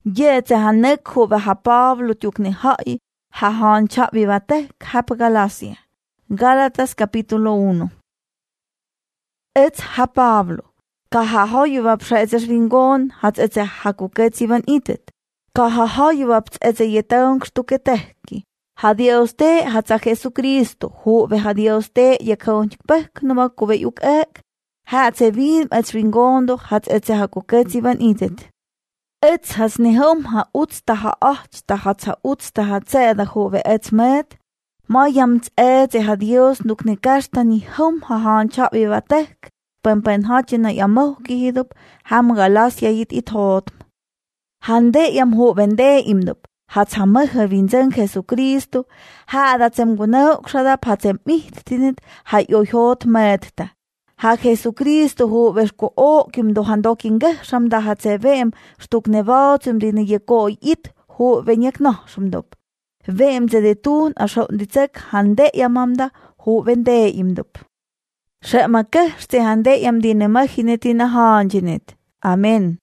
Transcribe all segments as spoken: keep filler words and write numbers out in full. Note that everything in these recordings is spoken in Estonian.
Yete hanek hube ha Pablo tukne hai, ha han chavivate hap Galacia. Gálatas capítulo uno. Ets ha Pablo, ka ha hojuva pšeces vingon, hat etse ha kuketzivan itet, ka ha hojuva etse yetaung stuketehki. Ha Dios te hat sa Jesucristo, hube ha Dios te yekaunch pek numa kuve yuk ek, hat se vim ets vingondo, hat etse ha kuketzivan itet. Ets has nehom ha utsta ha acht, ta hat sa utsta ha zeda hube ets met, ma jamts etse ha Dios nuk ne kasta ni hom ha han chaviva tek, pen pen hatjena yamoh gihidup, ham Galacia yit it hotm. Hande yam hubende imdup, hat ha mehe vinzen Jesucristo, ha dat sem guneuk shadap hat sem miht tinit, ha yohot medta. Ha Jesucristo hubes ko o kim do handokin gehsham da hat se vem, stuk nevatsum dine je ko it, hu venjek nohsumdup. Vem ze de tun a shon ditsek hande yamamda, hu vende imdup. Shema gehste hande yam dine machinetina hanjinit. Amen.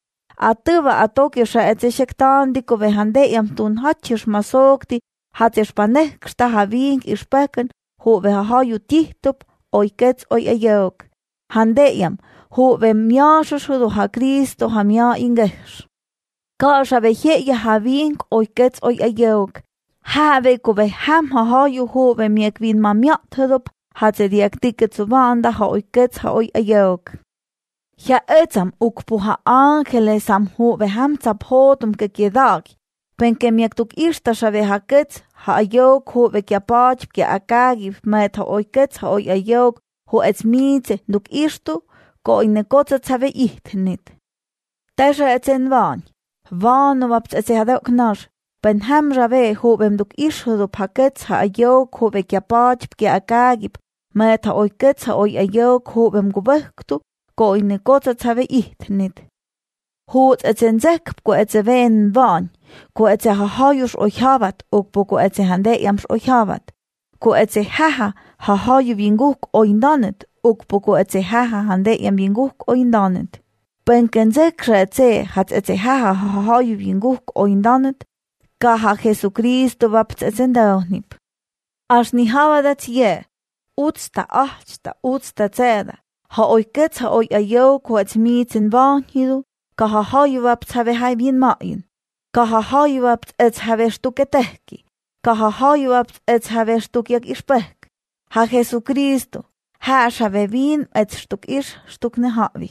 Atıva atoki sha etse shektandi ko ve hande yam tun hatchish masokti, hat es panek ksta having ispeken, hu ve ha hayu tihtup, oi kets oi ayok. Hande yam, hu ve mjashushudu ha Kristo ha mja ingesh. Kasha ve hye having oi kets oi ayok. Ha ve ko ve ham ha hayu hu ve mjekvin ma mjathudup, hat se diak tiket zu wanda ha oi kets ha oi ayok. Ja etsam ukpu ha angeles am hu ve ham zaphotum ke kiedag. Pen ke miektuk irsta sha ve ha kets ha ayok hu ve kia pach kia akagi met ha oi kets ha oi ayok hu ets mietze duk irstu ko ine kotze tsave ihtnit. Tesha etsen van. Van no waps etse hadok nash. Pen ham rave hu vem duk irstu du ha kets ha ayok hu ve kia pach kia akagi met ha oi kets ha oi ayok hu vem gubektu ko ine kotze tsave ihtnit. Hut etsen zekp ko etse ven van. Ko etse ha hajus oi havat, ukpo ko etse hande jams oi havat. Ko etse haha ha haju vinguk oi danet, ukpo ko etse haha hande jam vinguk oi danet. Penken zekre etse hat etse haha ha haju vinguk oi danet, ka ha Jesucristo vaps etsen daunip. As ni havadat je, utsta achtsta utsta tseda, ha oi kets ha oi ayo ko ets mietsen van hidu, ka ha haju vaps have hai vien maien. Ka ha hajuapt ets havestuk etehki. Ka ha hajuapt ets havestuk jak ispek. Ha Jesucristo, ha shave vin ets stuk is stuk ne havi.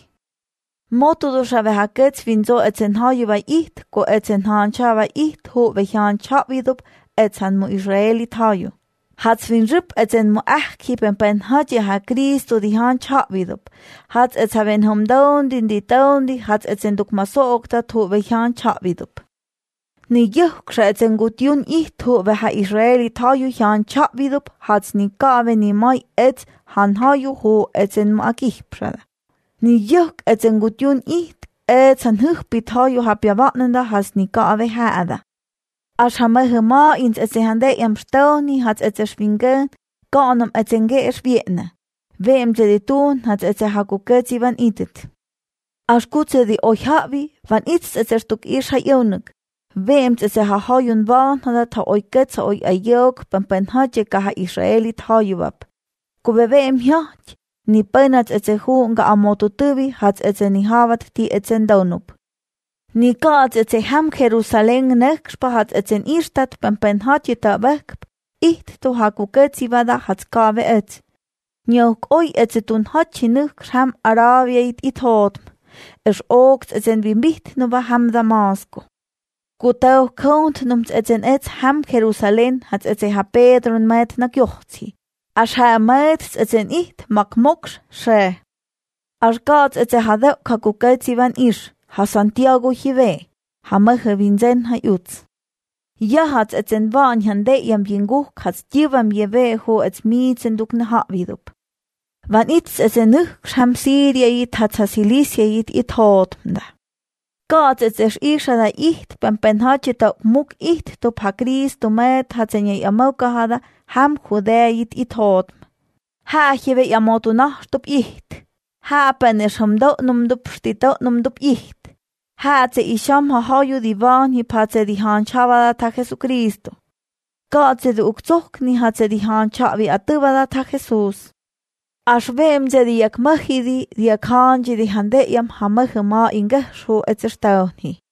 Motudu shave ha kets vinzo etsen hajuva iht, ko etsen han chava iht hu vechan chavidup etsan mu Israelit haju. Hats vin rip etsen mu achkipen pen hadje ha Kristo di han chavidup. Hats ets haven hom daundi di daundi, hats etsen duk masookta hu vechan chavidup. Ni yuk etsen gutjun ihtu ve ha Israeli taju han chavidup hats ni kave ni mai ets han haju hu etsen ma akihprada. Ni yuk etsen gutjun iht ets han hukpit haju ha piavatnenda has ni kave haada. As ha mehe ma ins etsen hande jam stoni hats etsen schwingen ganam etsen ge esvietne. Wem ze di tun hats etsen ha kuketzi van itet. As kutse di oi havi van its etsen stuk ish ha jonik. Wem etse ha hajun van hadat ha oi kets ha oi ayok pen pen hadje ka ha Israelit hajuwap. Kube wem hjat, ni penat etse hu nga amoto tuvi hats etse ni havat ti etsen daunup. Ni kaats etse ham Jerusalem nekspa hats etsen istat pen pen hadje ta wekp, iht to ha kuketsi vada hats kave ets. Njok oi etse tun hadje nuk ham Arabiait it hotm, es oogt etsen vi miht no va ham Damasko. Kutau kont nums etsen ets ham Jerusalem hats etse ha Pedro met na kjochtsi. As ha met etsen iht mak moks she. As gats etse ha dek ha kuketsi van ish, ha Santiago hive, ha mehe vinzen ha uts. Ja hats etsen van hande jam vinguk hats divam jeve ho ets mietsen duk ne ha vidup. Van its etsen nuk ham Syria it hats ha Cilicia it it hotmda. Gats ets es isha da iht pen pen hadje ta muk iht to pa Kristo met hats en je amoka hada ham Judea it it hotm. Ha jeve jamotu nacht op iht. Ha pen es hom do num dup sti do num dup iht. Hatse isham hahayu divan hi patse dihan chavada ta Jesucristo. Gatse de ukzok ni hatse dihan chavi atubada ta Jesus. Ashvem ze diak mahidi diak hanji dihande yam hamahama ingeh shu etzertauni.